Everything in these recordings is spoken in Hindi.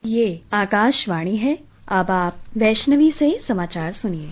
ये आकाशवाणी है। अब आप वैष्णवी से समाचार सुनिए।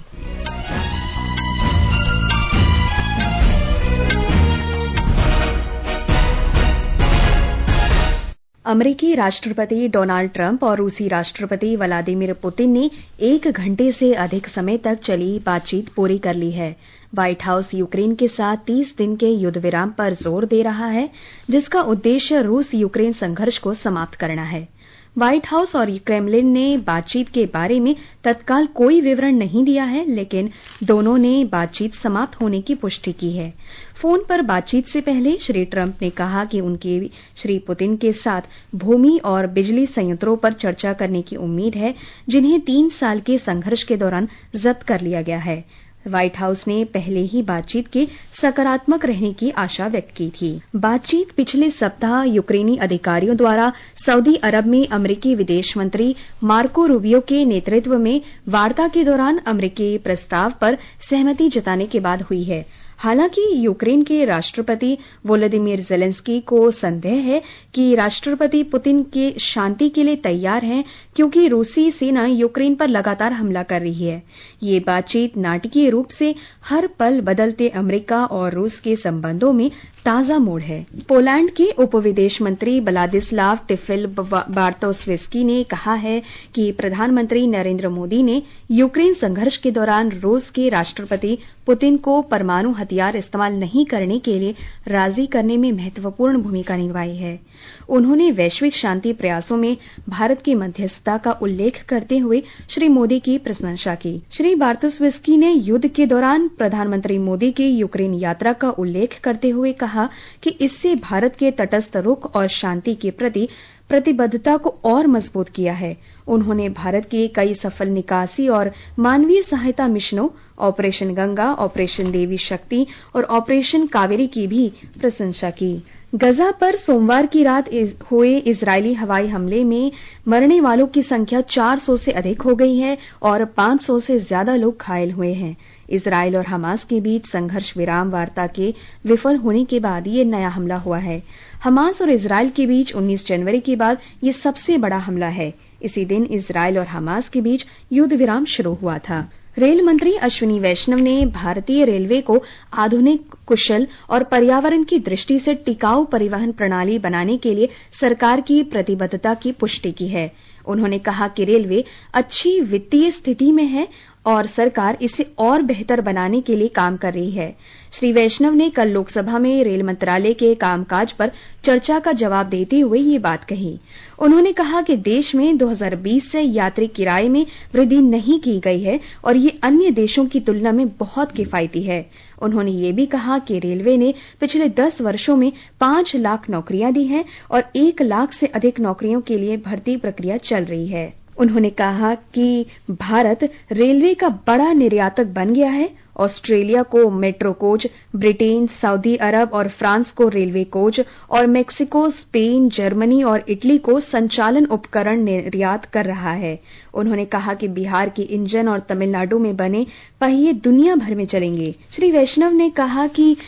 अमेरिकी राष्ट्रपति डोनाल्ड ट्रंप और रूसी राष्ट्रपति व्लादिमीर पुतिन ने 1 घंटे से अधिक समय तक चली बातचीत पूरी कर ली है। व्हाइट हाउस यूक्रेन के साथ 30 दिन के युद्ध विराम पर जोर दे रहा है, जिसका उद्देश्य रूस यूक्रेन संघर्ष को समाप्त करना है। व्हाइट हाउस और क्रेमलिन ने बातचीत के बारे में तत्काल कोई विवरण नहीं दिया है, लेकिन दोनों ने बातचीत समाप्त होने की पुष्टि की है। फोन पर बातचीत से पहले श्री ट्रंप ने कहा कि उनके श्री पुतिन के साथ भूमि और बिजली संयंत्रों पर चर्चा करने की उम्मीद है, जिन्हें 3 साल के संघर्ष के दौरान जब्त कर लिया गया है। व्हाइट हाउस ने पहले ही बातचीत के सकारात्मक रहने की आशा व्यक्त की थी। बातचीत पिछले सप्ताह यूक्रेनी अधिकारियों द्वारा सऊदी अरब में अमेरिकी विदेश मंत्री मार्को रूबियो के नेतृत्व में वार्ता के दौरान अमेरिकी प्रस्ताव पर सहमति जताने के बाद हुई है। हालांकि यूक्रेन के राष्ट्रपति वोलोदिमीर ज़ेलेंस्की को संदेह है कि राष्ट्रपति पुतिन के शांति के लिए तैयार हैं, क्योंकि रूसी सेना यूक्रेन पर लगातार हमला कर रही है। ये बातचीत नाटकीय रूप से हर पल बदलते अमेरिका और रूस के संबंधों में ताजा मोड़ है। पोलैंड के उपविदेश मंत्री व्लादिस्लाव टिफिल बार्तोस्विस्की ने कहा है कि प्रधानमंत्री नरेंद्र मोदी ने यूक्रेन संघर्ष के दौरान रूस के राष्ट्रपति पुतिन को परमाणु हथियार इस्तेमाल नहीं करने के लिए राजी करने में महत्वपूर्ण भूमिका निभाई है। उन्होंने वैश्विक शांति प्रयासों में भारत की मध्यस्थता का उल्लेख करते हुए श्री मोदी की प्रशंसा की। श्री बार्तोस्विस्की ने युद्ध के दौरान प्रधानमंत्री मोदी की यूक्रेन यात्रा का उल्लेख करते हुए कहा कि इससे भारत के तटस्थ रुख और शांति के प्रति प्रतिबद्धता को और मजबूत किया है। उन्होंने भारत के कई सफल निकासी और मानवीय सहायता मिशनों, ऑपरेशन गंगा, ऑपरेशन देवी शक्ति और ऑपरेशन कावेरी की भी प्रशंसा की। गजा पर सोमवार की रात हुए इजरायली हवाई हमले में मरने वालों की संख्या 400 से अधिक हो गई है और 500 से ज्यादा लोग घायल हुए हैं। इजरायल और हमास के बीच संघर्ष विराम वार्ता के विफल होने के बाद ये नया हमला हुआ है। हमास और इजरायल के बीच 19 जनवरी के बाद ये सबसे बड़ा हमला है। इसी दिन इजरायल और हमास के बीच युद्ध विराम शुरू हुआ था। रेल मंत्री अश्विनी वैष्णव ने भारतीय रेलवे को आधुनिक, कुशल और पर्यावरण की दृष्टि से टिकाऊ परिवहन प्रणाली बनाने के लिए सरकार की प्रतिबद्धता की पुष्टि की है। उन्होंने कहा कि रेलवे अच्छी वित्तीय स्थिति में है और सरकार इसे और बेहतर बनाने के लिए काम कर रही है। श्री वैष्णव ने कल लोकसभा में रेल मंत्रालय के कामकाज पर चर्चा का जवाब देते हुए ये बात कही। उन्होंने कहा कि देश में 2020 से यात्री किराए में वृद्धि नहीं की गई है और ये अन्य देशों की तुलना में बहुत किफायती है। उन्होंने ये भी कहा कि रेलवे ने पिछले 10 वर्षों में 5 लाख नौकरियां दी हैं और 1 लाख से अधिक नौकरियों के लिए भर्ती प्रक्रिया चल रही है। उन्होंने कहा कि भारत रेलवे का बड़ा निर्यातक बन गया है। ऑस्ट्रेलिया को metro coach, Britain, Saudi Arabia और फ्रांस को रेलवे कोच और मेक्सिको, स्पेन, जर्मनी और इटली को संचालन उपकरण निर्यात कर रहा है। उन्होंने कहा कि बिहार के इंजन और तमिलनाडु में बने पहिए दुनिया भर में चलेंगे। श्री वैष्णव ने कहा कि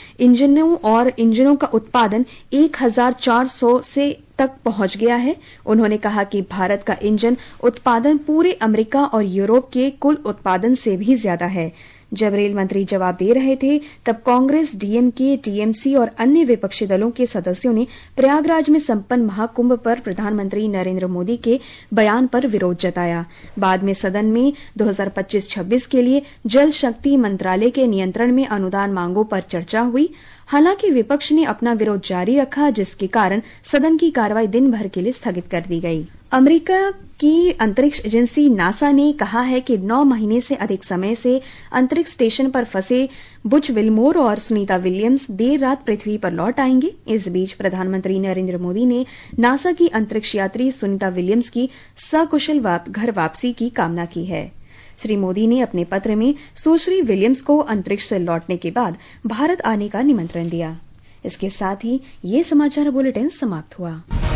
इंजनों का उत्पादन 1400 से तक पहुंच गया है। उन्होंने कहा कि भारत का इंजन उत्पादन पूरे अमेरिका और यूरोप के कुल उत्पादन से भी ज्यादा है। जब रेल मंत्री जवाब दे रहे थे, तब कांग्रेस, डीएमके, टीएमसी और अन्य विपक्षी दलों के सदस्यों ने प्रयागराज में संपन्न महाकुंभ पर प्रधानमंत्री नरेंद्र मोदी के बयान पर विरोध जताया। बाद में सदन में 2025-26 के लिए जल शक्ति मंत्रालय के नियंत्रण में अनुदान मांगों पर चर्चा हुई। हालांकि विपक्ष ने अपना विरोध जारी रखा, जिसके कारण सदन की कार्रवाई दिन भर के लिए स्थगित कर दी गई। अमेरिका की अंतरिक्ष एजेंसी नासा ने कहा है कि 9 महीने से अधिक समय से अंतरिक्ष स्टेशन पर फंसे बुच विल्मोर और सुनीता विलियम्स देर रात पृथ्वी पर लौट आएंगे। इस बीच प्रधानमंत्री नरेंद्र मोदी ने नासा की अंतरिक्ष यात्री सुनीता विलियम्स की सकुशल घर वापसी की कामना की है। श्री मोदी ने अपने पत्र में सुश्री विलियम्स को अंतरिक्ष से लौटने के बाद भारत आने का निमंत्रण दिया। इसके साथ ही ये समाचार बुलेटिन समाप्त हुआ।